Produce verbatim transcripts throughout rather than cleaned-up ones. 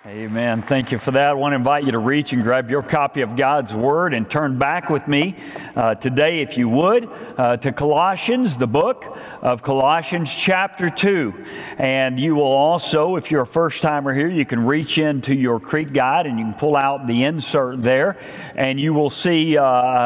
Amen. Thank you for that. I want to invite you to reach and grab your copy of God's Word and turn back with me uh, today, if you would, uh, to Colossians, the book of Colossians chapter two. And you will also, if you're a first-timer here, you can reach into your Creek Guide and you can pull out the insert there, and you will see uh,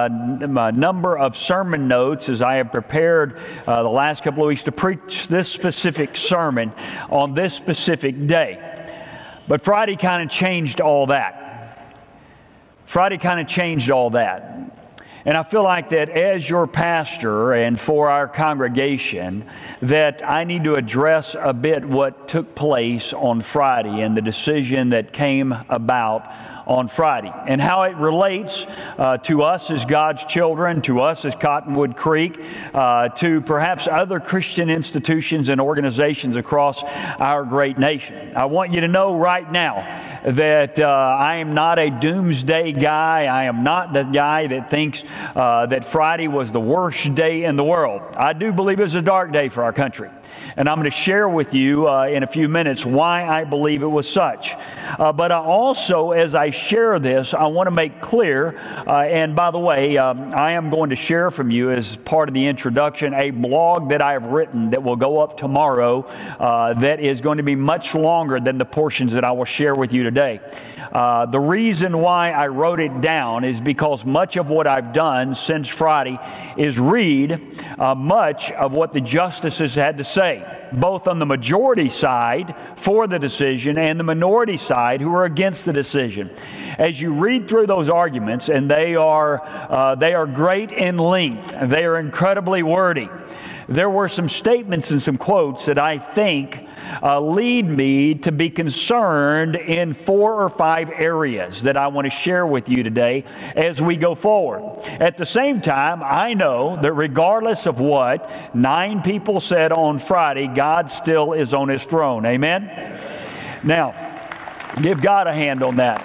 a number of sermon notes as I have prepared uh, the last couple of weeks to preach this specific sermon on this specific day. But Friday kind of changed all that. Friday kind of changed all that. And I feel like that as your pastor and for our congregation, that I need to address a bit what took place on Friday and the decision that came about on Friday and how it relates uh, to us as God's children, to us as Cottonwood Creek, uh, to perhaps other Christian institutions and organizations across our great nation. I want you to know right now that uh, I am not a doomsday guy. I am not the guy that thinks uh, that Friday was the worst day in the world. I do believe it was a dark day for our country. And I'm going to share with you uh, in a few minutes why I believe it was such. Uh, but I also, as I share this, I want to make clear, uh, and by the way, um, I am going to share from you as part of the introduction a blog that I have written that will go up tomorrow uh, that is going to be much longer than the portions that I will share with you today. Uh, the reason why I wrote it down is because much of what I've done since Friday is read uh, much of what the justices had to say, both on the majority side for the decision and the minority side who are against the decision. As you read through those arguments, and they are, uh, they are great in length, and they are incredibly wordy, there were some statements and some quotes that I think uh, lead me to be concerned in four or five areas that I want to share with you today as we go forward. At the same time, I know that regardless of what nine people said on Friday, God still is on His throne. Amen? Now, give God a hand on that.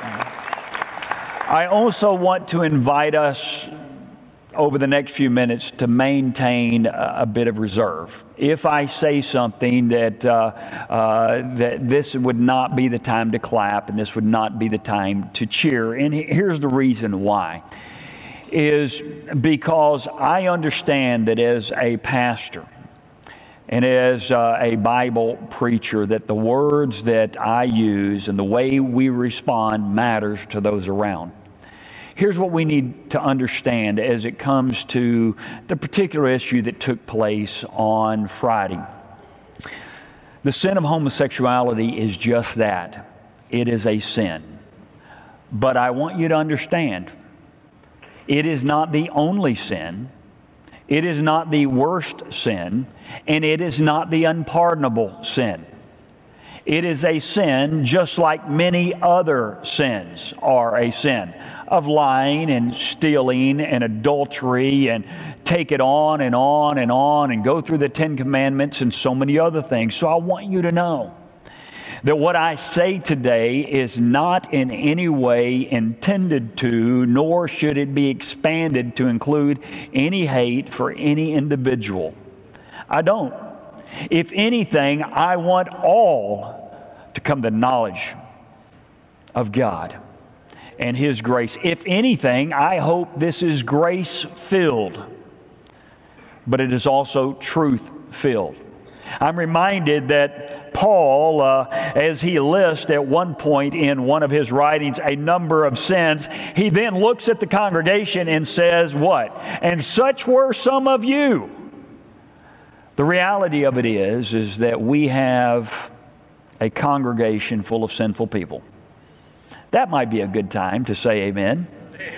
I also want to invite us over the next few minutes to maintain a, a bit of reserve. If I say something that uh, uh, that this would not be the time to clap and this would not be the time to cheer, and here's the reason why, is because I understand that as a pastor and as uh, a Bible preacher, that the words that I use and the way we respond matters to those around. Here's what we need to understand as it comes to the particular issue that took place on Friday. The sin of homosexuality is just that. It is a sin. But I want you to understand, it is not the only sin. It is not the worst sin, and it is not the unpardonable sin. It is a sin just like many other sins are a sin, of lying and stealing and adultery, and take it on and on and on and go through the Ten Commandments and so many other things. So I want you to know that what I say today is not in any way intended to, nor should it be expanded to include any hate for any individual. I don't. If anything, I want all to come to knowledge of God and His grace. If anything, I hope this is grace-filled, but it is also truth-filled. I'm reminded that Paul, uh, as he lists at one point in one of his writings a number of sins, he then looks at the congregation and says, what? And such were some of you. The reality of it is, is that we have a congregation full of sinful people. That might be a good time to say amen.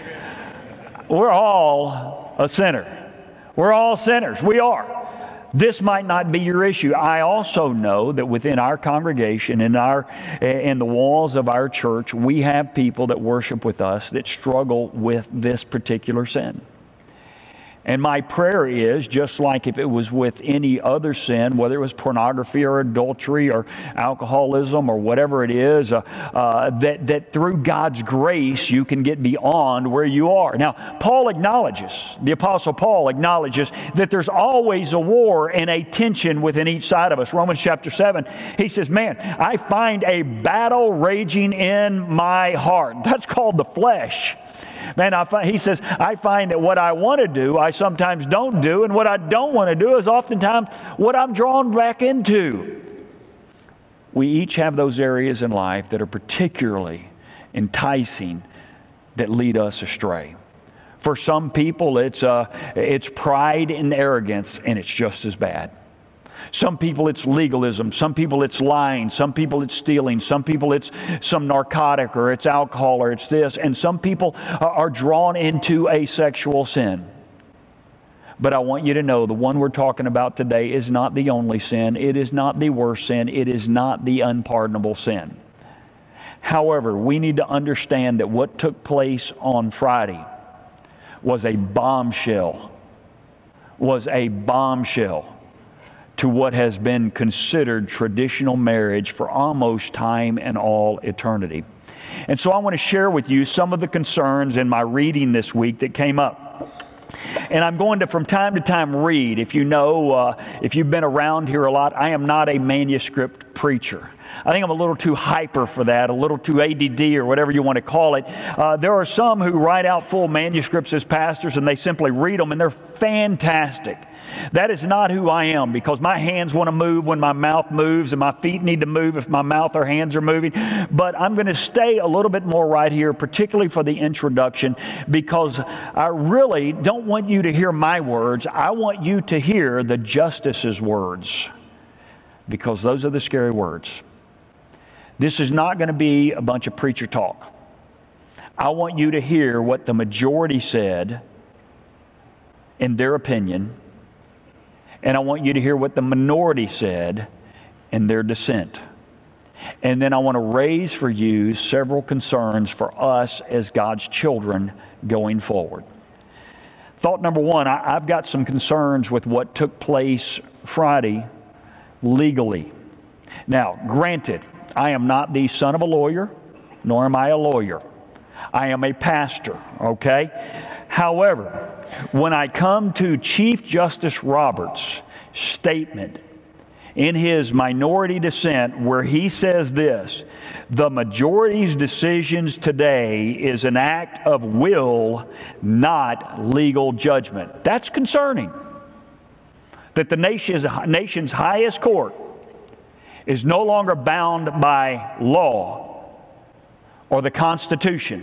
We're all a sinner. We're all sinners. We are. This might not be your issue. I also know that within our congregation, in our in the walls of our church, we have people that worship with us that struggle with this particular sin. And my prayer is, just like if it was with any other sin, whether it was pornography or adultery or alcoholism or whatever it is, uh, uh, that, that through God's grace you can get beyond where you are. Now, Paul acknowledges, the Apostle Paul acknowledges that there's always a war and a tension within each side of us. Romans chapter seven, he says, man, I find a battle raging in my heart. That's called the flesh. Man, I find, he says, I find that what I want to do, I sometimes don't do, and what I don't want to do is oftentimes what I'm drawn back into. We each have those areas in life that are particularly enticing that lead us astray. For some people, it's, uh, it's pride and arrogance, and it's just as bad. Some people it's legalism, some people it's lying, some people it's stealing, some people it's some narcotic or it's alcohol or it's this, and some people are drawn into a sexual sin. But I want you to know the one we're talking about today is not the only sin, it is not the worst sin, it is not the unpardonable sin. However, we need to understand that what took place on Friday was a bombshell, was a bombshell to what has been considered traditional marriage for almost time and all eternity. And so I want to share with you some of the concerns in my reading this week that came up. And I'm going to, from time to time, read. If you know, uh, if you've been around here a lot, I am not a manuscript preacher. I think I'm a little too hyper for that, a little too A D D or whatever you want to call it. Uh, there are some who write out full manuscripts as pastors and they simply read them and they're fantastic. That is not who I am, because my hands want to move when my mouth moves and my feet need to move if my mouth or hands are moving. But I'm going to stay a little bit more right here, particularly for the introduction, because I really don't want you to hear my words. I want you to hear the justice's words, because those are the scary words. This is not going to be a bunch of preacher talk. I want you to hear what the majority said in their opinion, and I want you to hear what the minority said in their dissent. And then I want to raise for you several concerns for us as God's children going forward. Thought number one, I, I've got some concerns with what took place Friday legally. Now, granted, I am not the son of a lawyer, nor am I a lawyer. I am a pastor, okay? However, when I come to Chief Justice Roberts' statement in his minority dissent, where he says this, the majority's decisions today is an act of will, not legal judgment. That's concerning. That the nation's, nation's highest court is no longer bound by law or the Constitution.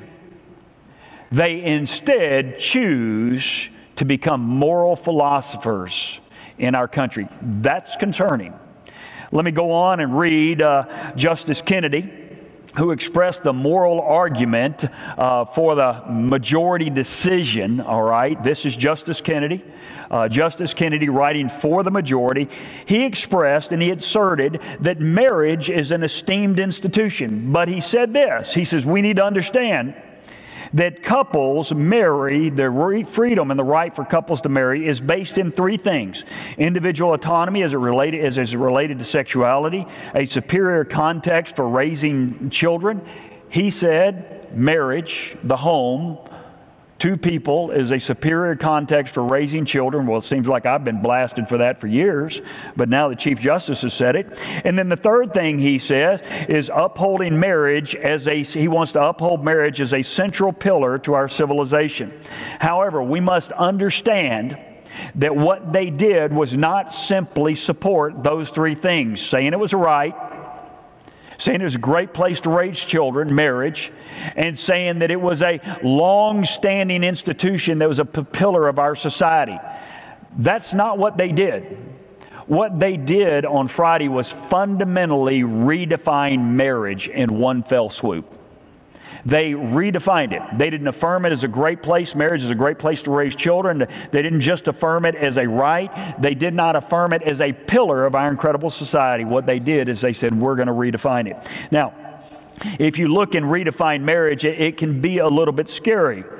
They instead choose to become moral philosophers in our country. That's concerning. Let me go on and read uh, Justice Kennedy, who expressed the moral argument uh, for the majority decision, all right? This is Justice Kennedy. Uh, Justice Kennedy writing for the majority. He expressed and he asserted that marriage is an esteemed institution. But he said this, he says, we need to understand that couples marry, the freedom and the right for couples to marry is based in three things. Individual autonomy as it related, as is related to sexuality, a superior context for raising children. He said marriage, the home, two people is a superior context for raising children. Well, it seems like I've been blasted for that for years, but now the Chief Justice has said it. And then the third thing he says is upholding marriage as a, he wants to uphold marriage as a central pillar to our civilization. However, we must understand that what they did was not simply support those three things, saying it was a right, saying it was a great place to raise children, marriage, and saying that it was a long-standing institution that was a pillar of our society. That's not what they did. What they did on Friday was fundamentally redefine marriage in one fell swoop. They redefined it. They didn't affirm it as a great place. Marriage is a great place to raise children. They didn't just affirm it as a right. They did not affirm it as a pillar of our incredible society. What they did is they said, we're going to redefine it. Now, if you look and redefine marriage, it, it can be a little bit scary.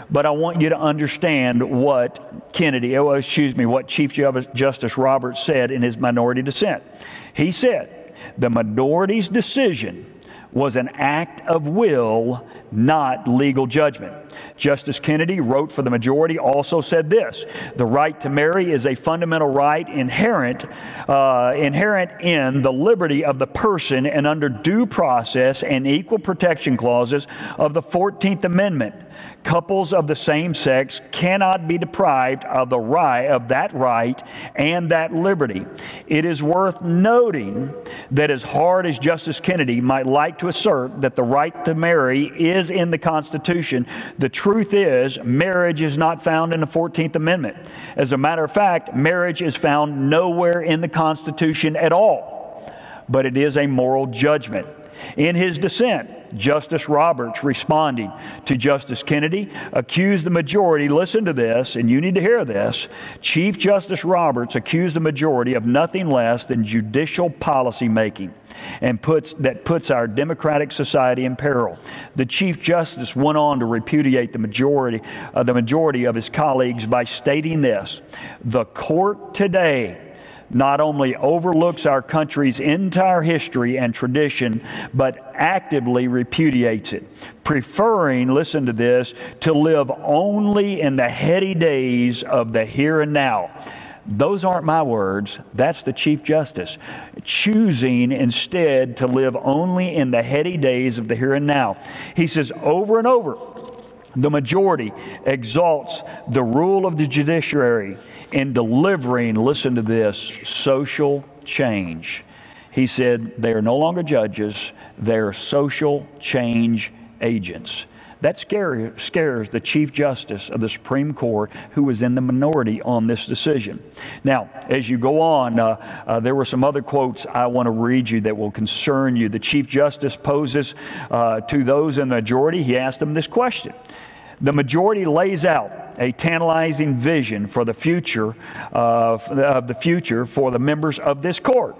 But I want you to understand what Kennedy, oh, excuse me, what Chief Justice Roberts said in his minority dissent. He said, the majority's decision was an act of will, not legal judgment. Justice Kennedy wrote for the majority, also said this: the right to marry is a fundamental right inherent, uh, inherent in the liberty of the person and under due process and equal protection clauses of the fourteenth Amendment. Couples of the same sex cannot be deprived of the right of that right and that liberty. It is worth noting that as hard as Justice Kennedy might like to assert that the right to marry is in the Constitution, the truth is marriage is not found in the fourteenth Amendment. As a matter of fact, marriage is found nowhere in the Constitution at all, but it is a moral judgment. In his dissent, Justice Roberts, responding to Justice Kennedy, accused the majority, listen to this, and you need to hear this, Chief Justice Roberts accused the majority of nothing less than judicial policy making and puts, that puts our democratic society in peril. The Chief Justice went on to repudiate the majority, uh, the majority of his colleagues by stating this: the court today not only overlooks our country's entire history and tradition, but actively repudiates it, preferring, listen to this, to live only in the heady days of the here and now. Those aren't my words. That's the Chief Justice, choosing instead to live only in the heady days of the here and now. He says over and over, the majority exalts the rule of the judiciary in delivering, listen to this, social change. He said they are no longer judges, they are social change agents. That scare, scares the Chief Justice of the Supreme Court, who was in the minority on this decision. Now, as you go on, uh, uh, there were some other quotes I want to read you that will concern you. The Chief Justice poses uh, to those in the majority, he asked them this question. The majority lays out a tantalizing vision for the future uh, of the future for the members of this court.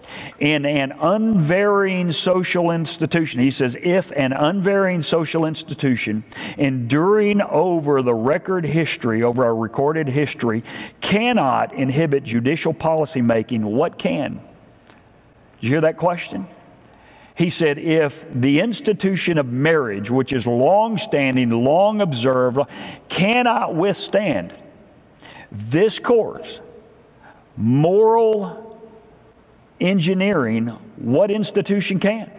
In an unvarying social institution, he says, if an unvarying social institution enduring over the record history, over our recorded history, cannot inhibit judicial policy making, what can? Did you hear that question? He said, if the institution of marriage, which is long-standing, long observed, cannot withstand this course, moral engineering, what institution can?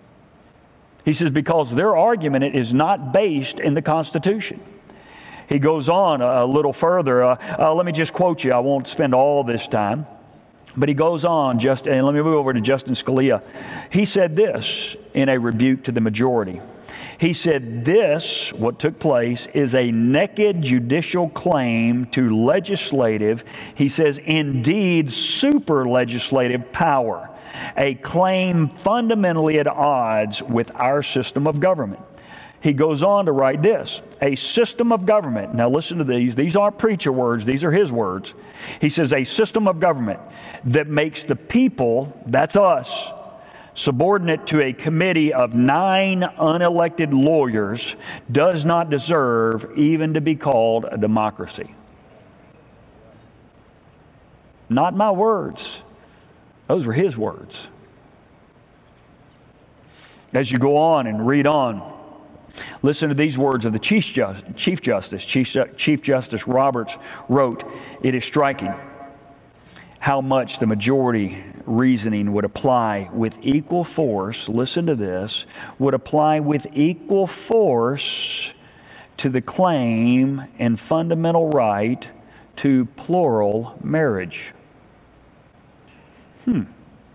He says, because their argument is not based in the Constitution. He goes on a little further. Uh, uh, let me just quote you. I won't spend all this time. But he goes on, just, and let me move over to Justice Scalia. He said this in a rebuke to the majority. He said, this, what took place, is a naked judicial claim to legislative, he says, indeed super legislative power, a claim fundamentally at odds with our system of government. He goes on to write this, a system of government. Now listen to these. These aren't preacher words. These are his words. He says a system of government that makes the people, that's us, subordinate to a committee of nine unelected lawyers does not deserve even to be called a democracy. Not my words. Those were his words. As you go on and read on, listen to these words of the Chief Justice. Chief Justice, Chief, Chief Justice Roberts wrote, it is striking how much the majority reasoning would apply with equal force, listen to this, would apply with equal force to the claim and fundamental right to plural marriage. Hmm.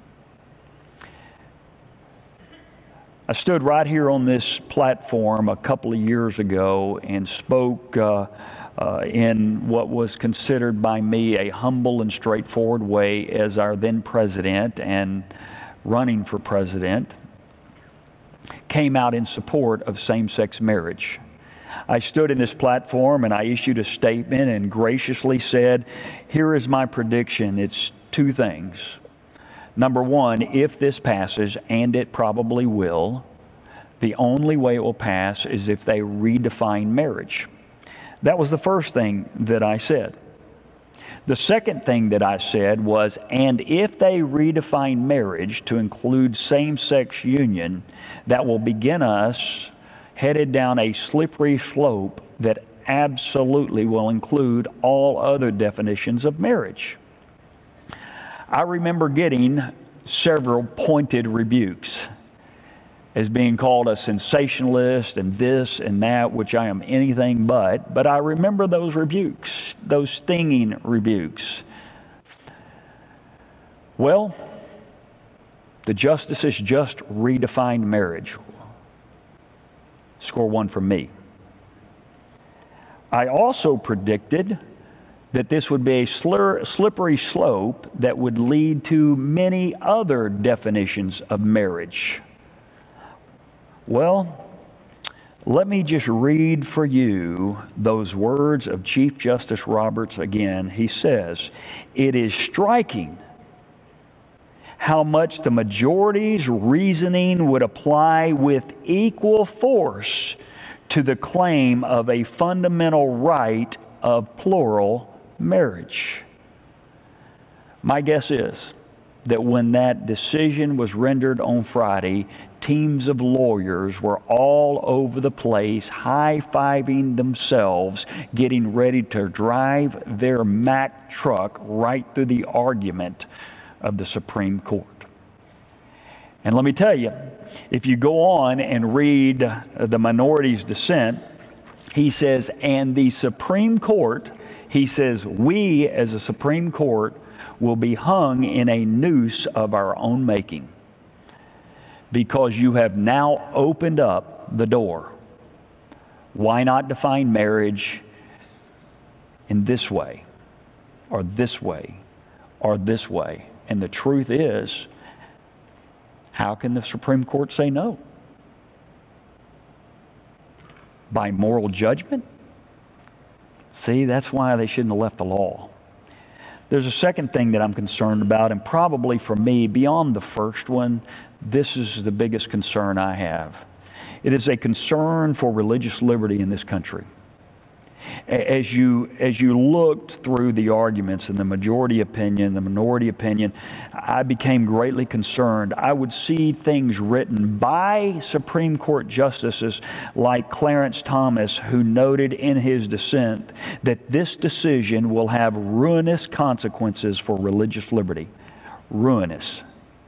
I stood right here on this platform a couple of years ago and spoke uh, uh, in what was considered by me a humble and straightforward way as our then president and running for president came out in support of same-sex marriage. I stood in this platform and I issued a statement and graciously said, here is my prediction. It's two things. Number one, if this passes, and it probably will, the only way it will pass is if they redefine marriage. That was the first thing that I said. The second thing that I said was, and if they redefine marriage to include same-sex union, that will begin us headed down a slippery slope that absolutely will include all other definitions of marriage. I remember getting several pointed rebukes as being called a sensationalist and this and that, which I am anything but. But I remember those rebukes, those stinging rebukes. Well, the justices just redefined marriage. Score one from me. I also predicted that this would be a slur, slippery slope that would lead to many other definitions of marriage. Well, let me just read for you those words of Chief Justice Roberts again. He says, "It is striking how much the majority's reasoning would apply with equal force to the claim of a fundamental right of plural marriage." My guess is that when that decision was rendered on Friday, teams of lawyers were all over the place, high-fiving themselves, getting ready to drive their Mack truck right through the argument of the Supreme Court. And let me tell you, if you go on and read the minority's dissent, he says, and the Supreme Court, he says, we as a Supreme Court will be hung in a noose of our own making, because you have now opened up the door. Why not define marriage in this way, or this way, or this way? And the truth is, how can the Supreme Court say no? By moral judgment? See, that's why they shouldn't have left the law. There's a second thing that I'm concerned about, and probably for me, beyond the first one, this is the biggest concern I have. It is a concern for religious liberty in this country. As you, as you looked through the arguments and the majority opinion, the minority opinion, I became greatly concerned. I would see things written by Supreme Court justices like Clarence Thomas, who noted in his dissent that this decision will have ruinous consequences for religious liberty. Ruinous.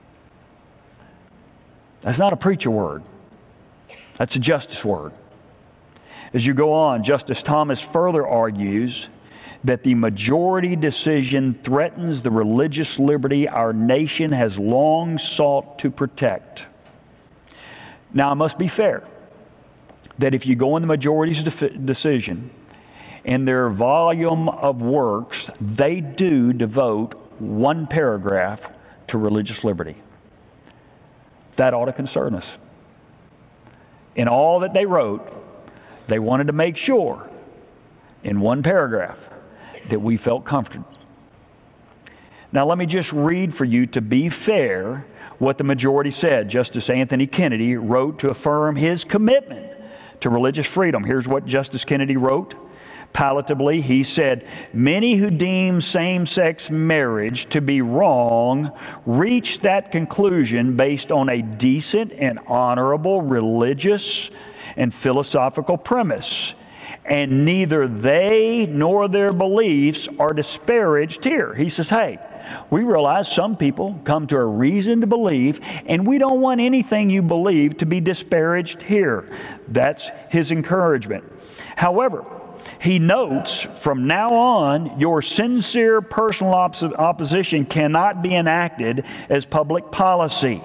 That's not a preacher word. That's a justice word. As you go on, Justice Thomas further argues that the majority decision threatens the religious liberty our nation has long sought to protect. Now, I must be fair that if you go in the majority's de- decision, in their volume of works, they do devote one paragraph to religious liberty. That ought to concern us. In all that they wrote, they wanted to make sure, in one paragraph, that we felt comforted. Now, let me just read for you, to be fair, what the majority said. Justice Anthony Kennedy wrote to affirm his commitment to religious freedom. Here's what Justice Kennedy wrote. Palatably, he said, "Many who deem same-sex marriage to be wrong reach that conclusion based on a decent and honorable religious and philosophical premise, and neither they nor their beliefs are disparaged here." He says, hey, we realize some people come to a reason to believe, and we don't want anything you believe to be disparaged here. That's his encouragement. However, he notes, from now on, your sincere personal op- opposition cannot be enacted as public policy,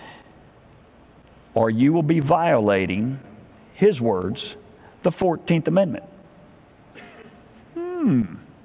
or you will be violating, his words, the fourteenth Amendment. Hmm.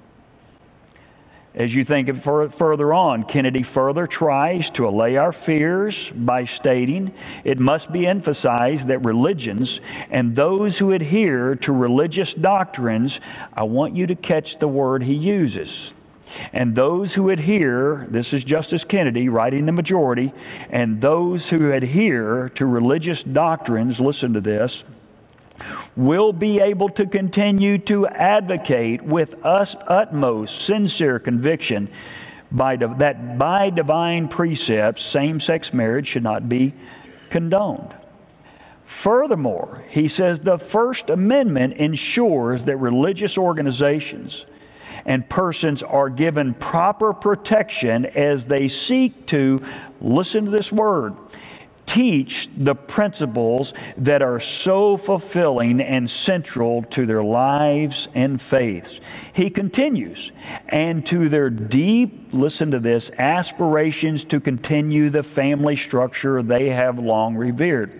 As you think of fur- further on, Kennedy further tries to allay our fears by stating, it must be emphasized that religions and those who adhere to religious doctrines, I want you to catch the word he uses, and those who adhere, this is Justice Kennedy writing the majority, and those who adhere to religious doctrines, listen to this, will be able to continue to advocate with us utmost sincere conviction by di- that by divine precepts, same-sex marriage should not be condoned. Furthermore, he says the First Amendment ensures that religious organizations and persons are given proper protection as they seek to, listen to this word, teach the principles that are so fulfilling and central to their lives and faiths. He continues, and to their deep, listen to this, aspirations to continue the family structure they have long revered.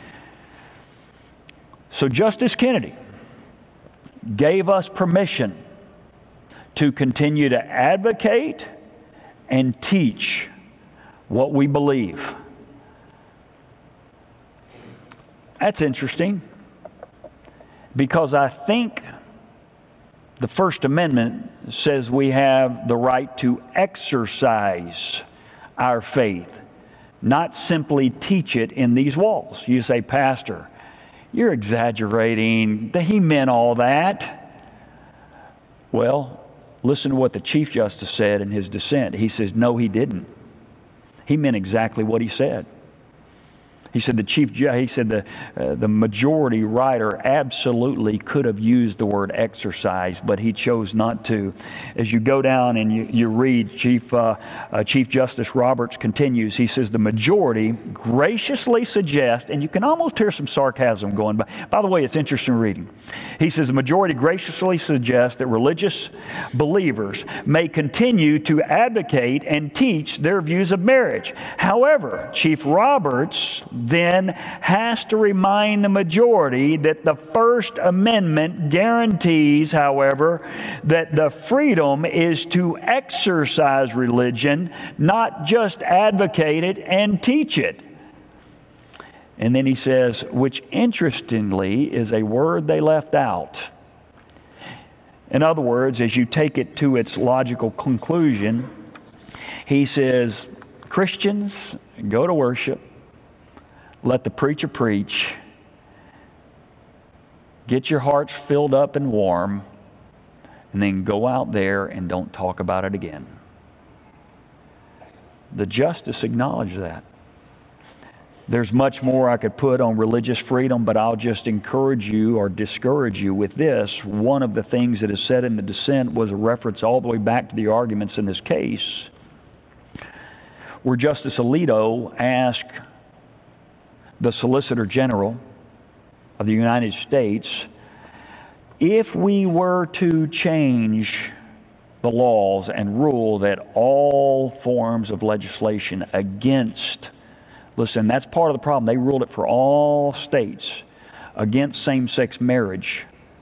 So Justice Kennedy gave us permission to continue to advocate and teach what we believe. That's interesting, because I think the First Amendment says we have the right to exercise our faith, not simply teach it in these walls. You say, Pastor, you're exaggerating. He meant all that. Well, listen to what the Chief Justice said in his dissent. He says, no, he didn't. He meant exactly what he said. He said the chief. He said the uh, the majority writer absolutely could have used the word exercise, but he chose not to. As you go down and you, you read, Chief uh, uh, Chief Justice Roberts continues. He says the majority graciously suggest, and you can almost hear some sarcasm going. By by the way, it's interesting reading. He says the majority graciously suggests that religious believers may continue to advocate and teach their views of marriage. However, Chief Roberts then has to remind the majority that the First Amendment guarantees, however, that the freedom is to exercise religion, not just advocate it and teach it. And then he says, which interestingly is a word they left out. In other words, as you take it to its logical conclusion, he says, Christians, go to worship. Let the preacher preach. Get your hearts filled up and warm, and then go out there and don't talk about it again. The justice acknowledged that. There's much more I could put on religious freedom, but I'll just encourage you or discourage you with this. One of the things that is said in the dissent was a reference all the way back to the arguments in this case, where Justice Alito asked the Solicitor General of the United States, if we were to change the laws and rule that all forms of legislation against, listen, that's part of the problem. They ruled it for all states against same-sex marriage.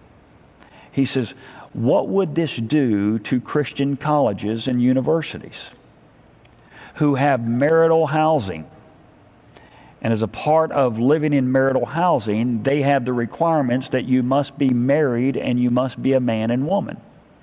He says, what would this do to Christian colleges and universities who have marital housing? And as a part of living in marital housing, they have the requirements that you must be married and you must be a man and woman.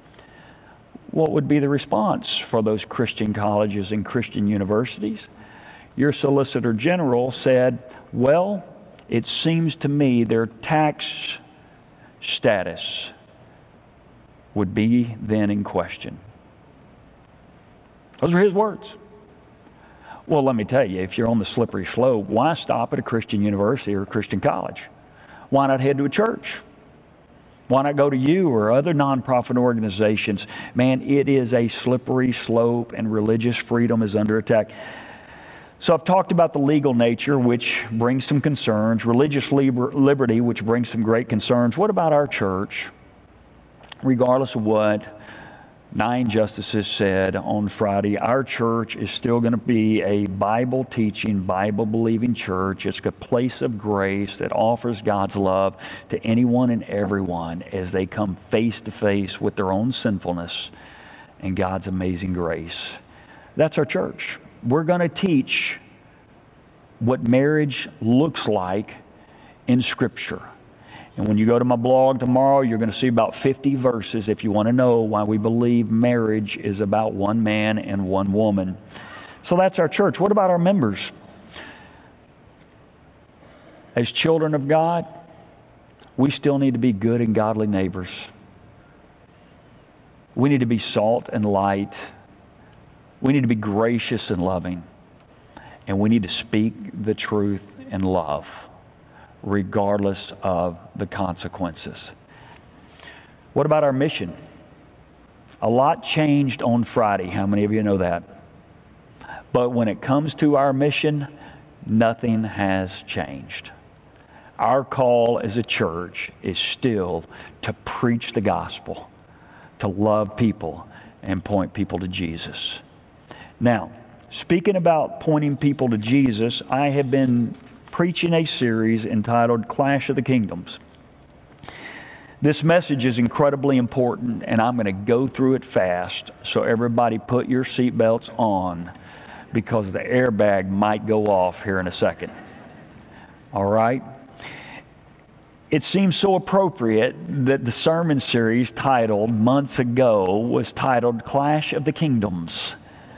What would be the response for those Christian colleges and Christian universities? Your Solicitor General said, well, it seems to me their tax status would be then in question. Those are his words. Well, let me tell you, if you're on the slippery slope, why stop at a Christian university or a Christian college? Why not head to a church? Why not go to you or other nonprofit organizations? Man, it is a slippery slope, and religious freedom is under attack. So I've talked about the legal nature, which brings some concerns, religious liber- liberty, which brings some great concerns. What about our church? Regardless of what nine justices said on Friday, our church is still going to be a Bible-teaching, Bible-believing church. It's a place of grace that offers God's love to anyone and everyone as they come face to face with their own sinfulness and God's amazing grace. That's our church. We're going to teach what marriage looks like in Scripture. And when you go to my blog tomorrow, you're going to see about fifty verses if you want to know why we believe marriage is about one man and one woman. So that's our church. What about our members? As children of God, we still need to be good and godly neighbors. We need to be salt and light. We need to be gracious and loving. And we need to speak the truth in love, regardless of the consequences. What about our mission? A lot changed on Friday. How many of you know that? But when it comes to our mission, nothing has changed. Our call as a church is still to preach the gospel, to love people, and point people to Jesus. Now, speaking about pointing people to Jesus, I have been preaching a series entitled Clash of the Kingdoms. This message is incredibly important, and I'm going to go through it fast, so everybody put your seatbelts on, because the airbag might go off here in a second. All right? It seems so appropriate that the sermon series titled months ago was titled Clash of the Kingdoms.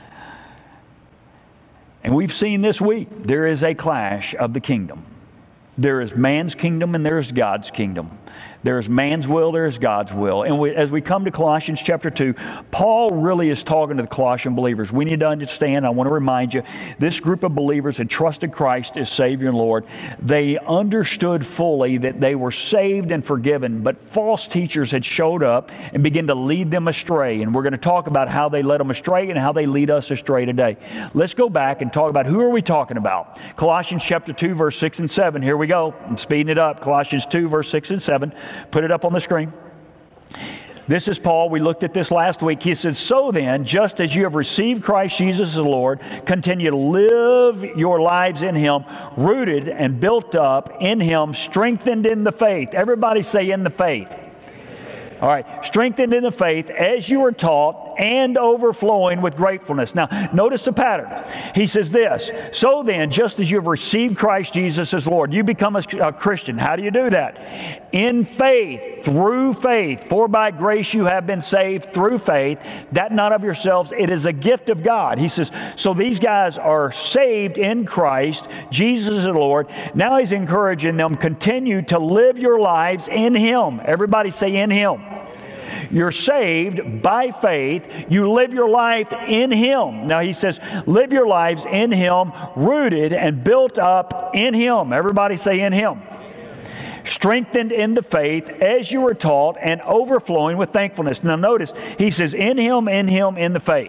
And we've seen this week there is a clash of the kingdom. There is man's kingdom and there is God's kingdom. There is man's will, there is God's will. And we, as we come to Colossians chapter two, Paul really is talking to the Colossian believers. We need to understand, I want to remind you, this group of believers had trusted Christ as Savior and Lord. They understood fully that they were saved and forgiven, but false teachers had showed up and began to lead them astray. And we're going to talk about how they led them astray and how they lead us astray today. Let's go back and talk about who are we talking about. Colossians chapter two, verse six and seven. Here we go. I'm speeding it up. Colossians two, verse six and seven. Put it up on the screen. This is Paul. We looked at this last week. He says, so then, just as you have received Christ Jesus as Lord, continue to live your lives in Him, rooted and built up in Him, strengthened in the faith. Everybody say in the faith. All right, strengthened in the faith as you were taught and overflowing with gratefulness. Now, notice the pattern. He says this, so then, just as you have received Christ Jesus as Lord, you become a, a Christian. How do you do that? In faith, through faith. For by grace you have been saved through faith, that not of yourselves, it is a gift of God. He says, so these guys are saved in Christ, Jesus is Lord. Now he's encouraging them, continue to live your lives in Him. Everybody say in Him. You're saved by faith. You live your life in Him. Now he says, live your lives in Him, rooted and built up in Him. Everybody say in Him. Strengthened in the faith as you were taught and overflowing with thankfulness. Now notice, he says in Him, in Him, in the faith.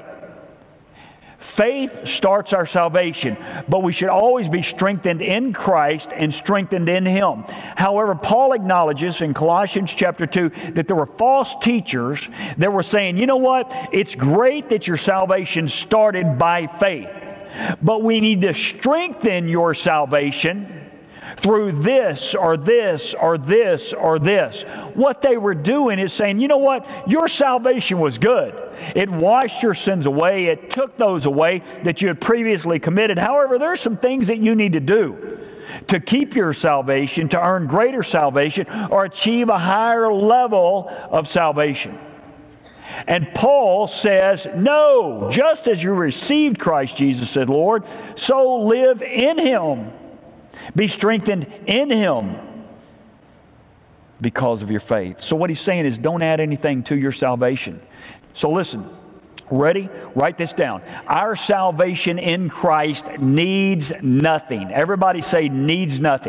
Faith starts our salvation, but we should always be strengthened in Christ and strengthened in Him. However, Paul acknowledges in Colossians chapter two that there were false teachers that were saying, you know what, it's great that your salvation started by faith, but we need to strengthen your salvation through this or this or this or this. What they were doing is saying, you know what? Your salvation was good. It washed your sins away. It took those away that you had previously committed. However, there are some things that you need to do to keep your salvation, to earn greater salvation, or achieve a higher level of salvation. And Paul says, no, just as you received Christ Jesus, said Lord, so live in Him. Be strengthened in Him because of your faith. So what he's saying is don't add anything to your salvation. So listen, ready? Write this down. Our salvation in Christ needs nothing. Everybody say needs nothing.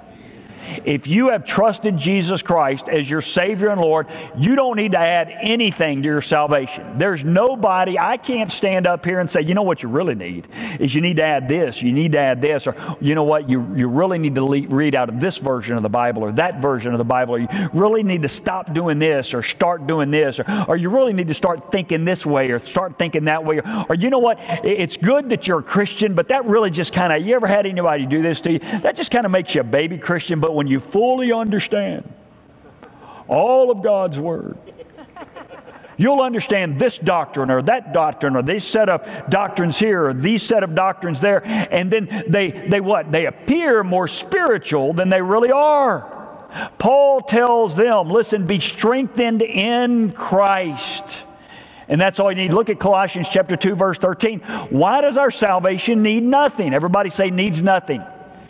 If you have trusted Jesus Christ as your Savior and Lord, you don't need to add anything to your salvation. There's nobody, I can't stand up here and say, you know what you really need is you need to add this, you need to add this, or you know what, you, you really need to le- read out of this version of the Bible or that version of the Bible, or you really need to stop doing this or start doing this, or, or you really need to start thinking this way or start thinking that way, or, or you know what, it's good that you're a Christian, but that really just kind of, you ever had anybody do this to you? That just kind of makes you a baby Christian, but when you fully understand all of God's Word, you'll understand this doctrine or that doctrine or this set of doctrines here or these set of doctrines there, and then they, they what? They appear more spiritual than they really are. Paul tells them, listen, be strengthened in Christ. And that's all you need. Look at Colossians chapter two, verse thirteen. Why does our salvation need nothing? Everybody say needs nothing.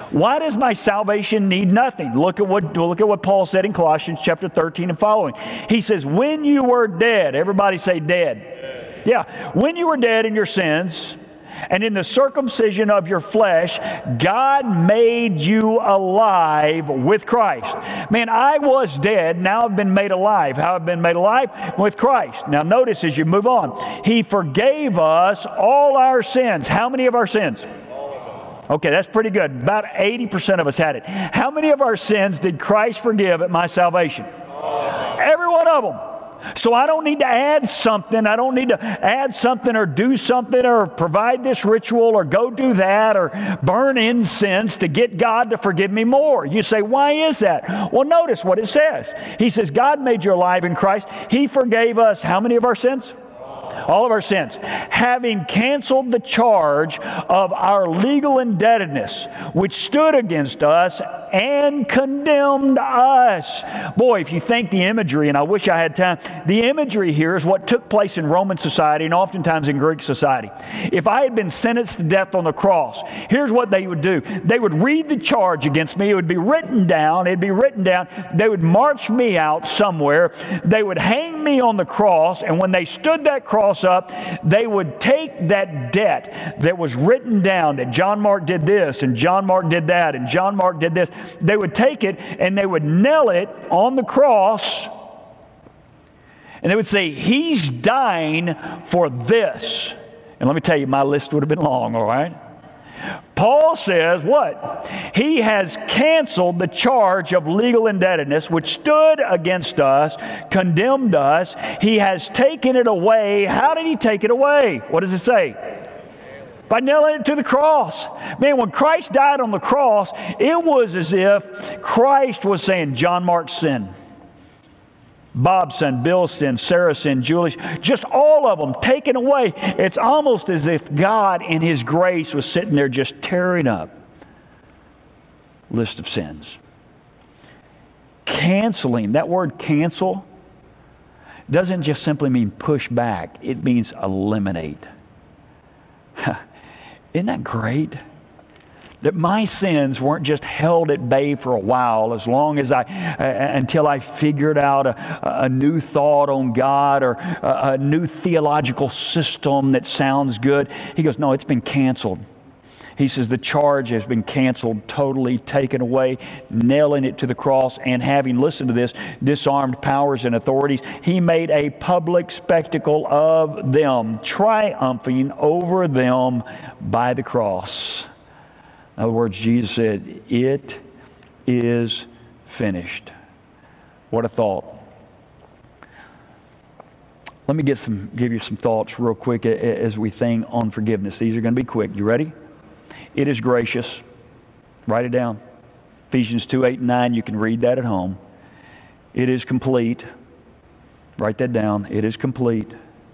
Why does my salvation need nothing? Look at what, look at what Paul said in Colossians chapter thirteen and following. He says, when you were dead, everybody say dead. dead. Yeah, when you were dead in your sins and in the circumcision of your flesh, God made you alive with Christ. Man, I was dead, now I've been made alive. How have I been made alive? With Christ. Now notice as you move on, He forgave us all our sins. How many of our sins? Okay, that's pretty good. About eighty percent of us had it. How many of our sins did Christ forgive at my salvation? Every one of them. So I don't need to add something. I don't need to add something or do something or provide this ritual or go do that or burn incense to get God to forgive me more. You say, why is that? Well, notice what it says. He says, God made you alive in Christ. He forgave us how many of our sins? All of our sins, having canceled the charge of our legal indebtedness, which stood against us and condemned us. Boy, if you think the imagery, and I wish I had time, the imagery here is what took place in Roman society and oftentimes in Greek society. If I had been sentenced to death on the cross, here's what they would do. They would read the charge against me. It would be written down. It'd be written down. They would march me out somewhere. They would hang me on the cross, and when they stood that cross up, they would take that debt that was written down, that John Mark did this and John Mark did that and John Mark did this. They would take it and they would nail it on the cross, and they would say, he's dying for this. And let me tell you, my list would have been long, all right? Paul says what? He has canceled the charge of legal indebtedness which stood against us, condemned us. He has taken it away. How did He take it away? What does it say? By nailing it to the cross. Man, when Christ died on the cross, it was as if Christ was saying, John Mark's sin, Bob's sin, Bill's sin, Sarah's sin, Julie's, just all of them taken away. It's almost as if God in His grace was sitting there just tearing up a list of sins. Canceling, that word cancel doesn't just simply mean push back. It means eliminate. Isn't that great? That my sins weren't just held at bay for a while, as long as I, uh, until I figured out a, a new thought on God or a, a new theological system that sounds good. He goes, no, it's been canceled. He says the charge has been canceled, totally taken away, nailing it to the cross, and having, listen to this, disarmed powers and authorities, He made a public spectacle of them, triumphing over them by the cross. In other words, Jesus said, it is finished. What a thought. Let me get some, give you some thoughts real quick as we think on forgiveness. These are going to be quick. You ready? It is gracious. Write it down. Ephesians two, eight, and nine. You can read that at home. It is complete. Write that down. It is complete.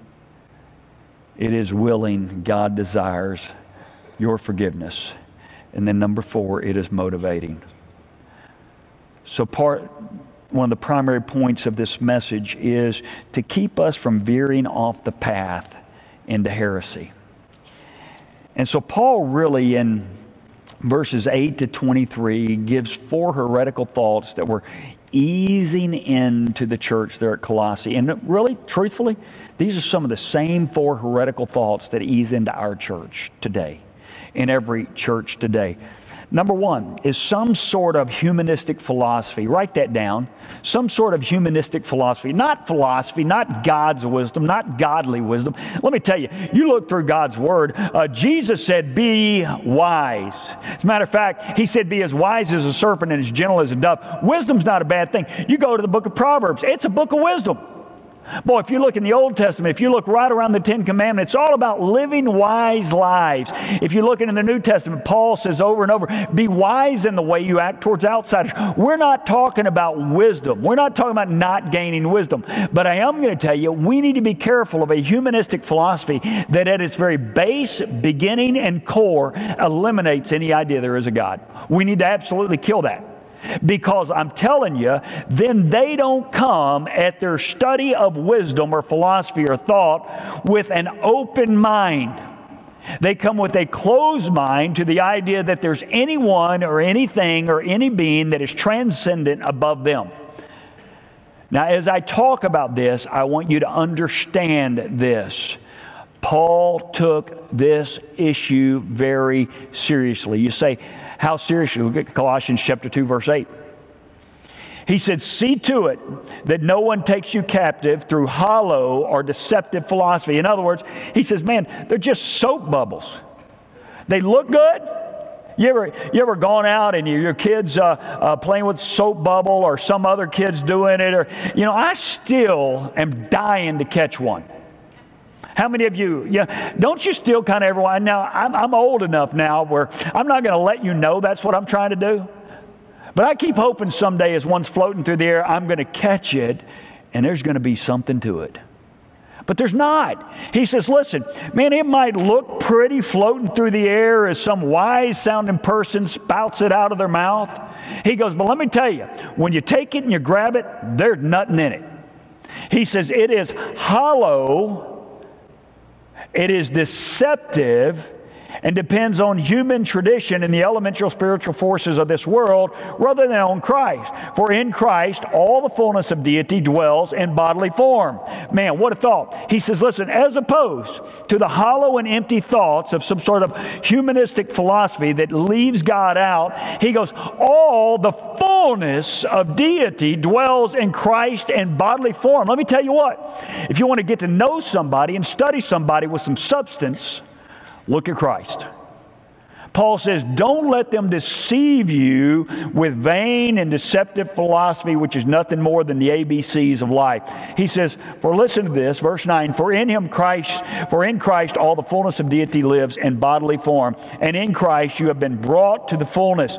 It is willing. God desires your forgiveness. And then number four, it is motivating. So part, one of the primary points of this message is to keep us from veering off the path into heresy. And so Paul really in verses eight to twenty-three gives four heretical thoughts that were easing into the church there at Colossae. And really, truthfully, these are some of the same four heretical thoughts that ease into our church today, in every church today. Number one is some sort of humanistic philosophy. Write that down. Some sort of humanistic philosophy. Not philosophy, not God's wisdom, not godly wisdom. Let me tell you, you look through God's Word, uh, Jesus said, be wise. As a matter of fact, He said, be as wise as a serpent and as gentle as a dove. Wisdom's not a bad thing. You go to the book of Proverbs, it's a book of wisdom. Boy, if you look in the Old Testament, if you look right around the Ten Commandments, it's all about living wise lives. If you look in the New Testament, Paul says over and over, be wise in the way you act towards outsiders. We're not talking about wisdom. We're not talking about not gaining wisdom. But I am going to tell you, we need to be careful of a humanistic philosophy that at its very base, beginning, and core eliminates any idea there is a God. We need to absolutely kill that. Because I'm telling you, then they don't come at their study of wisdom or philosophy or thought with an open mind. They come with a closed mind to the idea that there's anyone or anything or any being that is transcendent above them. Now, as I talk about this, I want you to understand this. Paul took this issue very seriously. You say, how seriously? Look at Colossians chapter two, verse eight. He said, see to it that no one takes you captive through hollow or deceptive philosophy. In other words, he says, man, they're just soap bubbles. They look good. You ever, you ever gone out and your, your kids uh, uh, playing with soap bubble or some other kids doing it? Or, you know, I still am dying to catch one. How many of you, yeah, don't you still kind of everyone, now I'm, I'm old enough now where I'm not going to let you know that's what I'm trying to do. But I keep hoping someday as one's floating through the air, I'm going to catch it and there's going to be something to it. But there's not. He says, listen, man, it might look pretty floating through the air as some wise sounding person spouts it out of their mouth. He goes, but let me tell you, when you take it and you grab it, there's nothing in it. He says, it is hollow, it is deceptive, and depends on human tradition and the elemental spiritual forces of this world rather than on Christ. For in Christ, all the fullness of deity dwells in bodily form. Man, what a thought. He says, listen, as opposed to the hollow and empty thoughts of some sort of humanistic philosophy that leaves God out, he goes, all the fullness of deity dwells in Christ in bodily form. Let me tell you what, if you want to get to know somebody and study somebody with some substance, look at Christ. Paul says, don't let them deceive you with vain and deceptive philosophy, which is nothing more than the A B Cs of life. He says, for listen to this, verse nine, for in him Christ, for in Christ all the fullness of deity lives in bodily form, and in Christ you have been brought to the fullness.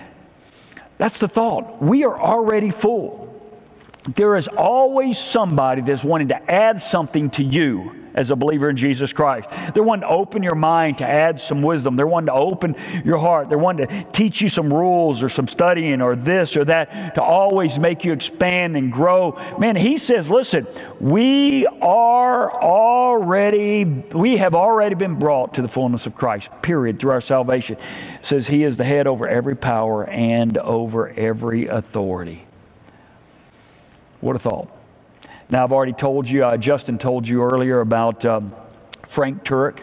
That's the thought. We are already full. There is always somebody that's wanting to add something to you as a believer in Jesus Christ. They're wanting to open your mind to add some wisdom. They're wanting to open your heart. They're wanting to teach you some rules or some studying or this or that to always make you expand and grow. Man, he says, listen, we are already, we have already been brought to the fullness of Christ, period, through our salvation. It says he is the head over every power and over every authority. What a thought. Now, I've already told you, uh, Justin told you earlier about um, Frank Turek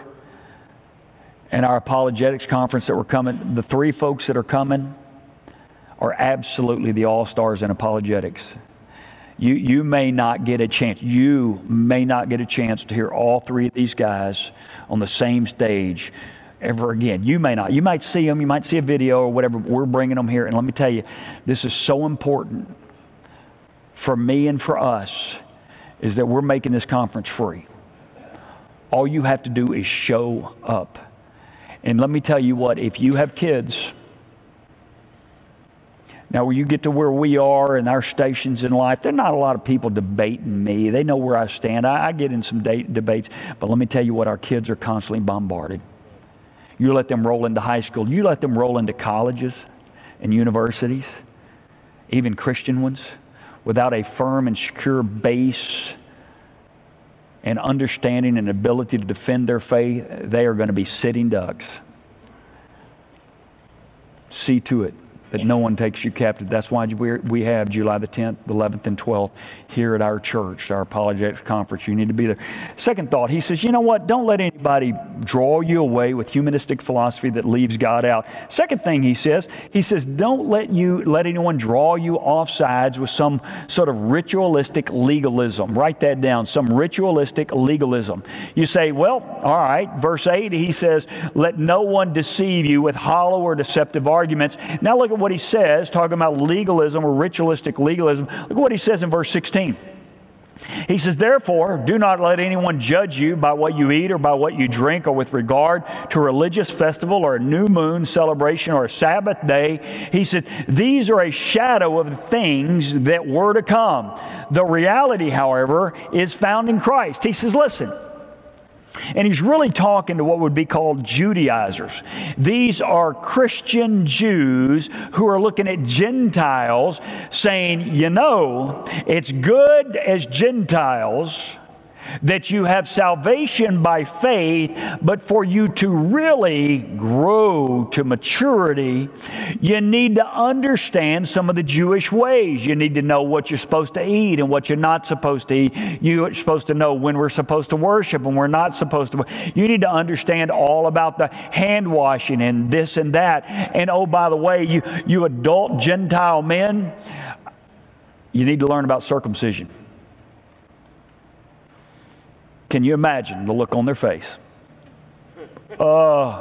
and our apologetics conference that we're coming. The three folks that are coming are absolutely the all-stars in apologetics. You, you may not get a chance, you may not get a chance to hear all three of these guys on the same stage ever again. You may not. You might see them, you might see a video or whatever. We're bringing them here. And let me tell you, this is so important for me and for us, is that we're making this conference free. All you have to do is show up. And let me tell you what, if you have kids, now when you get to where we are and our stations in life, there are not a lot of people debating me. They know where I stand. I, I get in some date, debates, but let me tell you what, our kids are constantly bombarded. You let them roll into high school. You let them roll into colleges and universities, even Christian ones. Without a firm and secure base and understanding and ability to defend their faith, they are going to be sitting ducks. See to it that no one takes you captive. That's why we have July the tenth, the eleventh, and twelfth here at our church, our apologetics conference. You need to be there. Second thought, he says, you know what? Don't let anybody draw you away with humanistic philosophy that leaves God out. Second thing he says, he says, don't let you let anyone draw you off sides with some sort of ritualistic legalism. Write that down, some ritualistic legalism. You say, well, all right, verse eight, he says, let no one deceive you with hollow or deceptive arguments. Now look at what he says, talking about legalism or ritualistic legalism. Look at what he says in verse sixteen. He says, therefore, do not let anyone judge you by what you eat or by what you drink or with regard to a religious festival or a new moon celebration or a Sabbath day. He said, these are a shadow of the things that were to come. The reality, however, is found in Christ. He says, listen. And he's really talking to what would be called Judaizers. These are Christian Jews who are looking at Gentiles saying, you know, it's good as Gentiles that you have salvation by faith, but for you to really grow to maturity, you need to understand some of the Jewish ways. You need to know what you're supposed to eat and what you're not supposed to eat. You're supposed to know when we're supposed to worship and we're not supposed to. You need to understand all about the hand washing and this and that. And oh, by the way, you, you adult Gentile men, you need to learn about circumcision. Can you imagine the look on their face? Uh,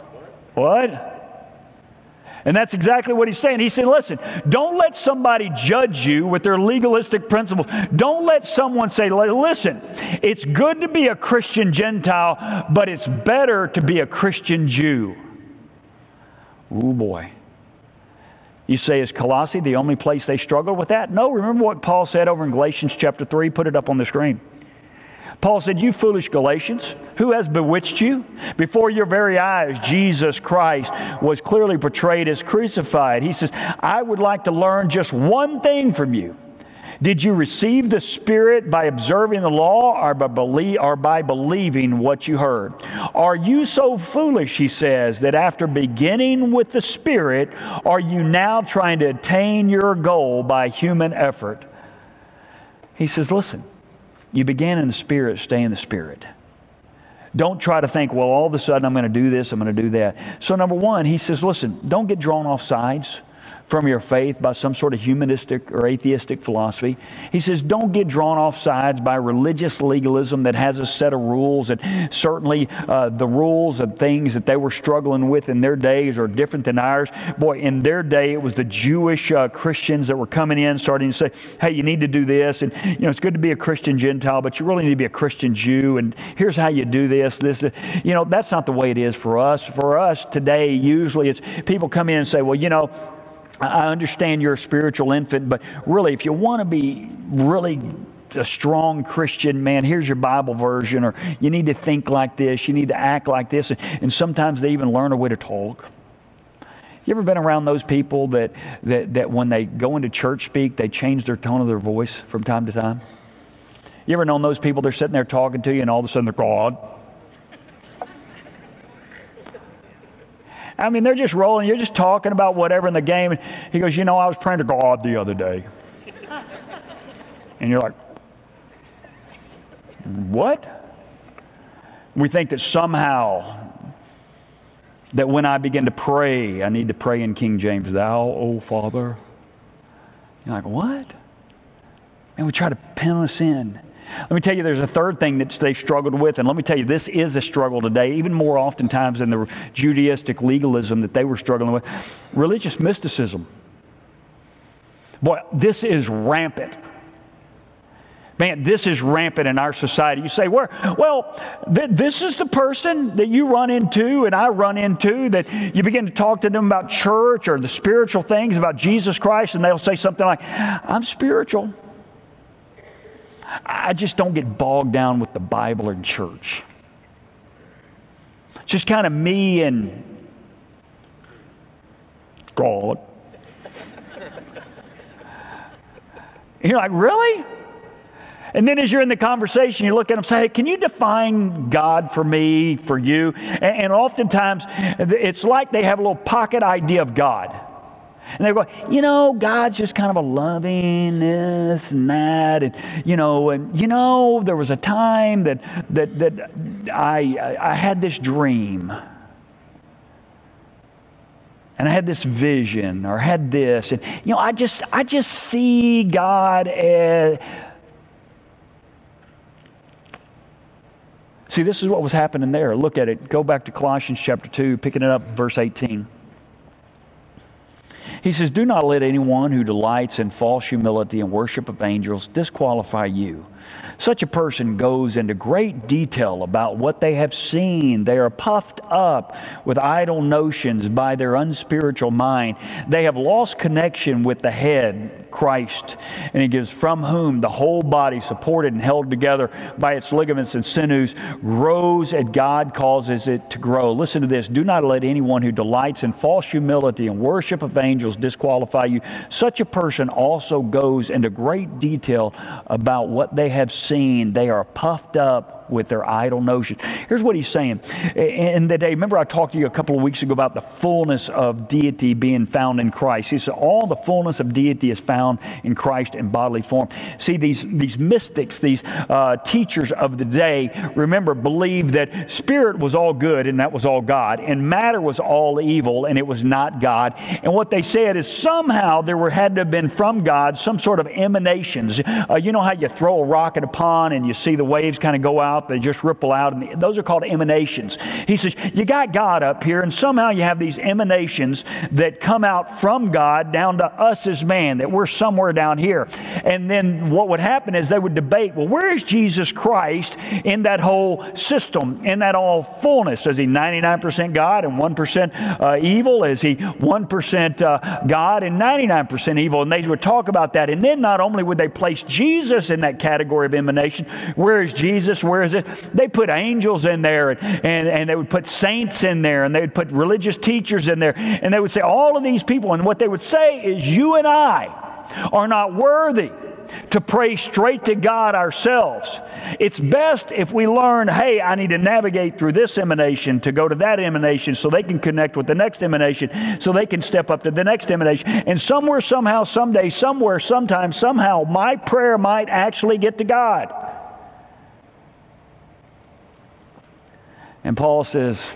what? And that's exactly what he's saying. He's saying, listen, don't let somebody judge you with their legalistic principles. Don't let someone say, listen, it's good to be a Christian Gentile, but it's better to be a Christian Jew. Ooh, boy. You say, is Colossae the only place they struggled with that? No, remember what Paul said over in Galatians chapter three? Put it up on the screen. Paul said, you foolish Galatians, who has bewitched you? Before your very eyes, Jesus Christ was clearly portrayed as crucified. He says, I would like to learn just one thing from you. Did you receive the Spirit by observing the law or by, believe, or by believing what you heard? Are you so foolish, he says, that after beginning with the Spirit, are you now trying to attain your goal by human effort? He says, listen. You began in the Spirit, stay in the Spirit. Don't try to think, well, all of a sudden I'm going to do this, I'm going to do that. So number one, he says, listen, don't get drawn off sides from your faith by some sort of humanistic or atheistic philosophy. He says, don't get drawn off sides by religious legalism that has a set of rules. And certainly uh, the rules and things that they were struggling with in their days are different than ours. Boy, in their day, it was the Jewish uh, Christians that were coming in starting to say, hey, you need to do this. And, you know, it's good to be a Christian Gentile, but you really need to be a Christian Jew. And here's how you do this, this. You know, that's not the way it is for us. For us today, usually it's people come in and say, well, you know, I understand you're a spiritual infant, but really, if you want to be really a strong Christian, man, here's your Bible version, or you need to think like this, you need to act like this, and sometimes they even learn a way to talk. You ever been around those people that, that, that when they go into church speak, they change their tone of their voice from time to time? You ever known those people, they're sitting there talking to you, and all of a sudden they're God? I mean, they're just rolling. You're just talking about whatever in the game. And he goes, you know, I was praying to God the other day. And you're like, what? We think that somehow that when I begin to pray, I need to pray in King James, thou, O Father. You're like, what? And we try to pin us in. Let me tell you, there's a third thing that they struggled with, and let me tell you, this is a struggle today, even more oftentimes than the Judaistic legalism that they were struggling with. Religious mysticism. Boy, this is rampant. Man, this is rampant in our society. You say, well, well th- this is the person that you run into and I run into, that you begin to talk to them about church or the spiritual things, about Jesus Christ, and they'll say something like, I'm spiritual. I just don't get bogged down with the Bible and church. It's just kind of me and God. And you're like, really? And then as you're in the conversation, you look at them and say, hey, can you define God for me, for you? And, and oftentimes, it's like they have a little pocket idea of God. And they're going, you know, God's just kind of a loving this and that. And, you know, and, you know, there was a time that that that I, I had this dream. And I had this vision or had this. And, you know, I just, I just see God as... See, this is what was happening there. Look at it. Go back to Colossians chapter two, picking it up, verse eighteen. He says, do not let anyone who delights in false humility and worship of angels disqualify you. Such a person goes into great detail about what they have seen. They are puffed up with idle notions by their unspiritual mind. They have lost connection with the head, Christ. And he gives, from whom the whole body, supported and held together by its ligaments and sinews, grows as God causes it to grow. Listen to this. Do not let anyone who delights in false humility and worship of angels disqualify you. Such a person also goes into great detail about what they have seen. They are puffed up with their idle notions. Here's what he's saying. In the day, remember I talked to you a couple of weeks ago about the fullness of deity being found in Christ. He said all the fullness of deity is found in Christ in bodily form. See, these, these mystics, these uh, teachers of the day, remember, believed that spirit was all good and that was all God, and matter was all evil and it was not God. And what they said is somehow there were, had to have been from God some sort of emanations. Uh, you know how you throw a rock in a pond and you see the waves kind of go out, they just ripple out, and those are called emanations. He says, you got God up here, and somehow you have these emanations that come out from God down to us as man, that we're somewhere down here. And then what would happen is they would debate, well, where is Jesus Christ in that whole system, in that all fullness? Is he ninety-nine percent God and one percent uh, evil? Is he one percent uh, God and ninety-nine percent evil? And they would talk about that. And then not only would they place Jesus in that category of emanation, where is Jesus? Where is it? They put angels in there, and, and, and they would put saints in there, and they would put religious teachers in there, and they would say all of these people, and what they would say is you and I are not worthy to pray straight to God ourselves. It's best if we learn, hey, I need to navigate through this emanation to go to that emanation so they can connect with the next emanation, so they can step up to the next emanation. And somewhere, somehow, someday, somewhere, sometime, somehow, my prayer might actually get to God. And Paul says,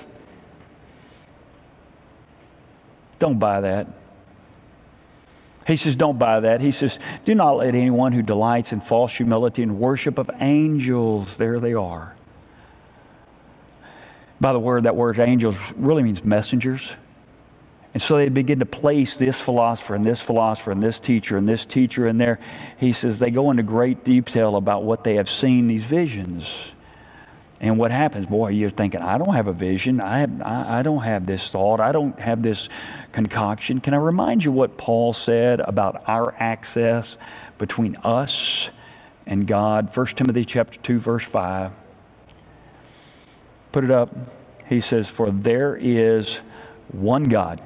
don't buy that. He says, don't buy that. He says, do not let anyone who delights in false humility and worship of angels, there they are. By the word, that word angels really means messengers. And so they begin to place this philosopher and this philosopher and this teacher and this teacher in there. He says they go into great detail about what they have seen, these visions. And what happens, boy, you're thinking, I don't have a vision. I, have, I, I don't have this thought. I don't have this concoction. Can I remind you what Paul said about our access between us and God? First Timothy chapter two, verse five. Put it up. He says, for there is one God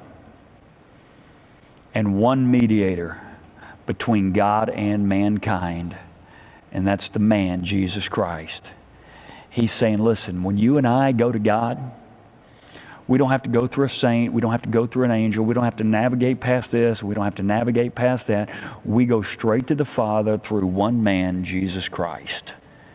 and one mediator between God and mankind, and that's the man, Jesus Christ. He's saying, listen, when you and I go to God, we don't have to go through a saint. We don't have to go through an angel. We don't have to navigate past this. We don't have to navigate past that. We go straight to the Father through one man, Jesus Christ.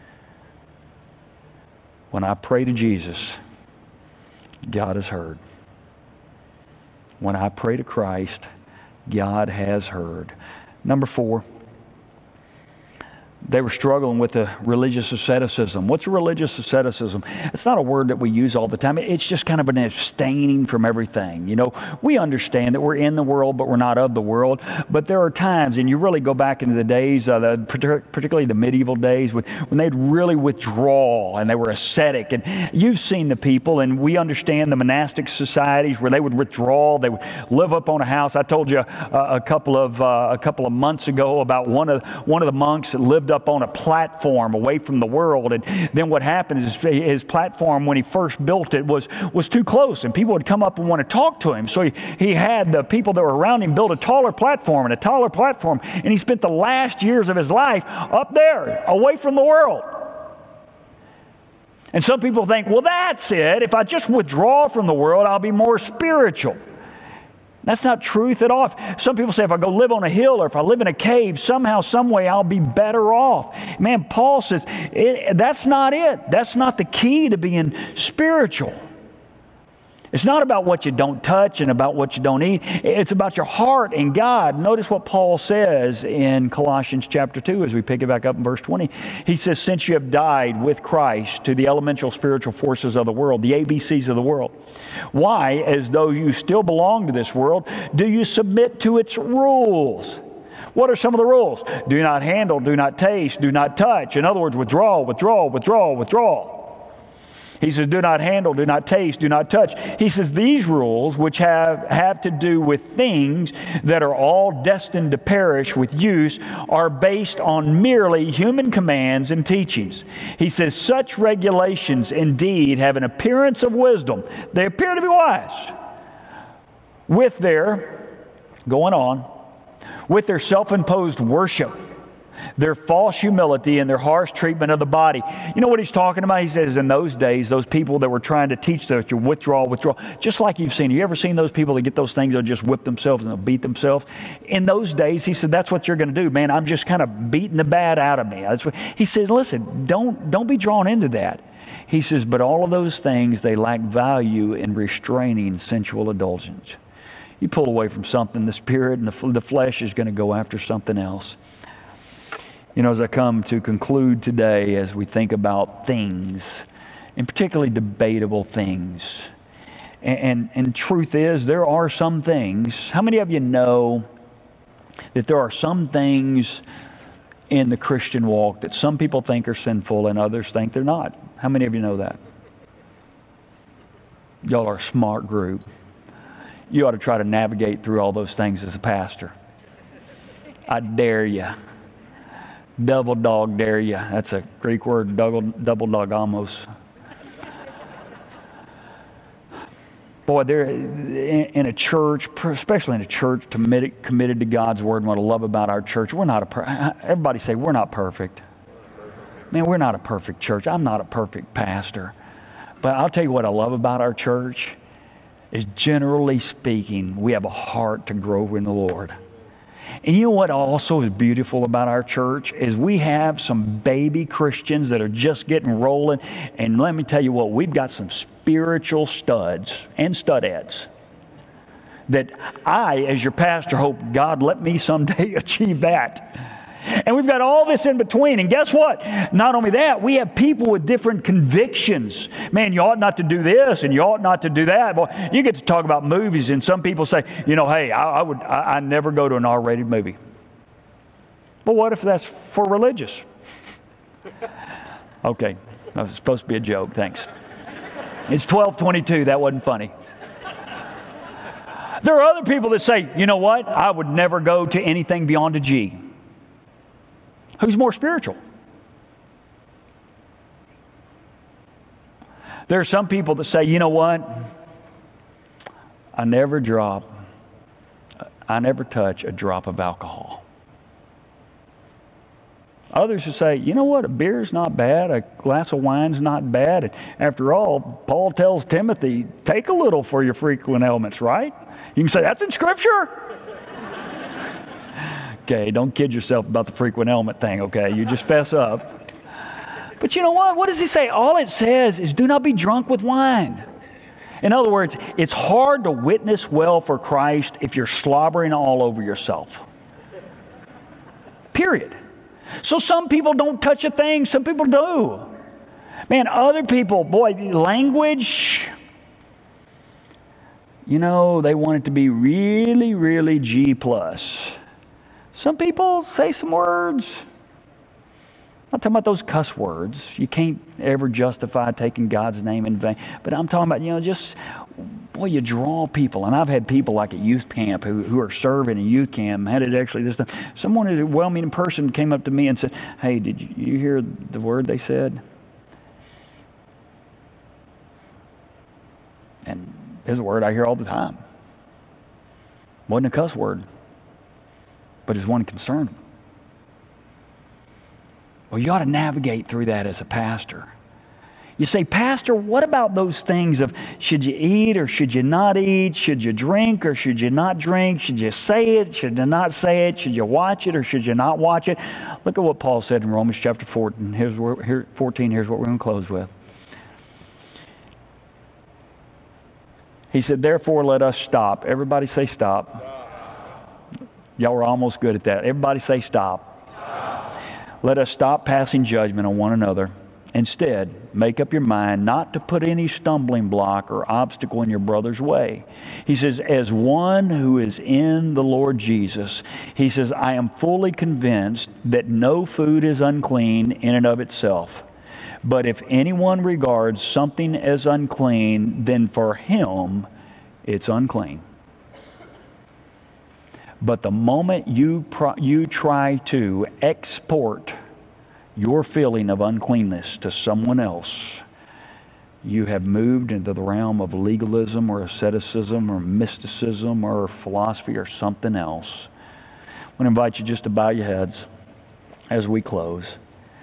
When I pray to Jesus, God has heard. When I pray to Christ, God has heard. Number four, they were struggling with a religious asceticism. What's a religious asceticism? It's not a word that we use all the time. It's just kind of an abstaining from everything. You know, we understand that we're in the world, but we're not of the world. But there are times, and you really go back into the days, uh, the, particularly the medieval days, when, when they'd really withdraw and they were ascetic. And you've seen the people, and we understand the monastic societies where they would withdraw. They would live up on a house. I told you uh, a couple of uh, a couple of months ago about one of one of the monks that lived up on a platform away from the world. And then what happened is his platform, when he first built it, was was too close, and people would come up and want to talk to him. So he, he had the people that were around him build a taller platform and a taller platform, and he spent the last years of his life up there, away from the world. And some people think, well, that's it. If I just withdraw from the world, I'll be more spiritual. That's not truth at all. Some people say if I go live on a hill or if I live in a cave, somehow, some way I'll be better off. Man, Paul says it, that's not it. That's not the key to being spiritual. It's not about what you don't touch and about what you don't eat. It's about your heart and God. Notice what Paul says in Colossians chapter two as we pick it back up in verse twenty. He says, since you have died with Christ to the elemental spiritual forces of the world, the A B Cs of the world, why, as though you still belong to this world, do you submit to its rules? What are some of the rules? Do not handle, do not taste, do not touch. In other words, withdraw, withdraw, withdraw, withdraw. He says, do not handle, do not taste, do not touch. He says, these rules, which have, have to do with things that are all destined to perish with use, are based on merely human commands and teachings. He says, such regulations indeed have an appearance of wisdom. They appear to be wise. With their, going on, with their self-imposed worship, their false humility, and their harsh treatment of the body. You know what he's talking about? He says in those days, those people that were trying to teach that you withdraw, withdraw, just like you've seen. You ever seen those people that get those things, they'll just whip themselves and they'll beat themselves? In those days, he said, that's what you're going to do. Man, I'm just kind of beating the bad out of me. That's what, he says, listen, don't, don't be drawn into that. He says, but all of those things, they lack value in restraining sensual indulgence. You pull away from something, the spirit and the, the flesh is going to go after something else. You know, as I come to conclude today, as we think about things, and particularly debatable things, and, and, and truth is, there are some things. How many of you know that there are some things in the Christian walk that some people think are sinful and others think they're not? How many of you know that? Y'all are a smart group. You ought to try to navigate through all those things as a pastor. I dare you. Double dog dare you. That's a Greek word, double, double dog almost. Boy, there in a church, especially in a church committed, committed to God's word, and what I love about our church, we're not a per- everybody say we're not perfect. Man, we're not a perfect church. I'm not a perfect pastor. But I'll tell you what I love about our church is, generally speaking, we have a heart to grow in the Lord. And you know what also is beautiful about our church is we have some baby Christians that are just getting rolling. And let me tell you what, we've got some spiritual studs and studettes that I, as your pastor, hope God let me someday achieve that. And we've got all this in between. And guess what? Not only that, we have people with different convictions. Man, you ought not to do this and you ought not to do that. Boy, you get to talk about movies and some people say, you know, hey, I, I would, I, I never go to an R rated movie. But what if that's for religious? Okay, that was supposed to be a joke. Thanks. It's twelve twenty-two. That wasn't funny. There are other people that say, you know what? I would never go to anything beyond a G. Who's more spiritual? There are some people that say, you know what? I never drop, I never touch a drop of alcohol. Others will say, you know what? A beer's not bad. A glass of wine's not bad. And after all, Paul tells Timothy, take a little for your frequent ailments, right? You can say, that's in Scripture. Okay, don't kid yourself about the frequent ailment thing, okay? You just fess up. But you know what? What does he say? All it says is do not be drunk with wine. In other words, it's hard to witness well for Christ if you're slobbering all over yourself. Period. So some people don't touch a thing, some people do. Man, other people, boy, language, you know, they want it to be really, really G plus. Some people say some words. I'm not talking about those cuss words. You can't ever justify taking God's name in vain. But I'm talking about, you know, just, boy, you draw people. And I've had people like at youth camp who, who are serving in youth camp. Had it actually this time. Someone, a well-meaning person, came up to me and said, hey, did you hear the word they said? And it's a word I hear all the time. Wasn't a cuss word, but it's one concerned them. Well, you ought to navigate through that as a pastor. You say, Pastor, what about those things of should you eat or should you not eat? Should you drink or should you not drink? Should you say it? Should you not say it? Should you watch it or should you not watch it? Look at what Paul said in Romans chapter fourteen. Here's where, here, fourteen. Here's what we're going to close with. He said, therefore, let us stop. Everybody say stop. Stop. Y'all were almost good at that. Everybody say stop. Stop. Let us stop passing judgment on one another. Instead, make up your mind not to put any stumbling block or obstacle in your brother's way. He says, as one who is in the Lord Jesus, he says, I am fully convinced that no food is unclean in and of itself, But if anyone regards something as unclean, then for him it's unclean. But the moment you, pro- you try to export your feeling of uncleanness to someone else, you have moved into the realm of legalism or asceticism or mysticism or philosophy or something else. I want to invite you just to bow your heads as we close.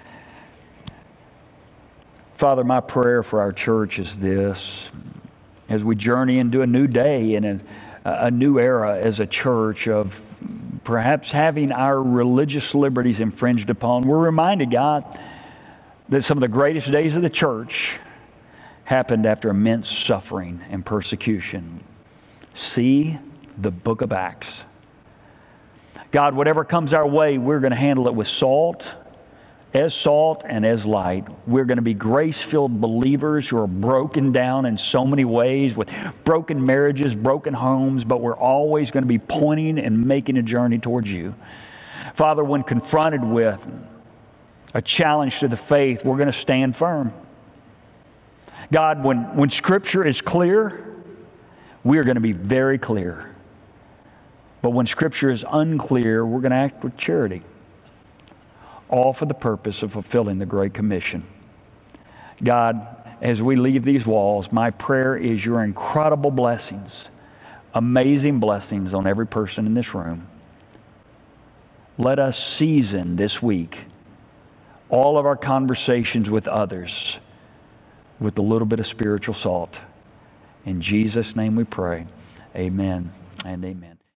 Father, my prayer for our church is this. As we journey into a new day and a, a new era as a church of perhaps having our religious liberties infringed upon, we're reminded, God, that some of the greatest days of the church happened after immense suffering and persecution. See the book of Acts. God, whatever comes our way, we're going to handle it with salt, as salt and as light. We're going to be grace-filled believers who are broken down in so many ways with broken marriages, broken homes, but we're always going to be pointing and making a journey towards you. Father, when confronted with a challenge to the faith, we're going to stand firm. God, when, when Scripture is clear, we are going to be very clear. But when Scripture is unclear, we're going to act with charity. All for the purpose of fulfilling the Great Commission. God, as we leave these walls, my prayer is your incredible blessings, amazing blessings on every person in this room. Let us season this week all of our conversations with others with a little bit of spiritual salt. In Jesus' name we pray. Amen and amen.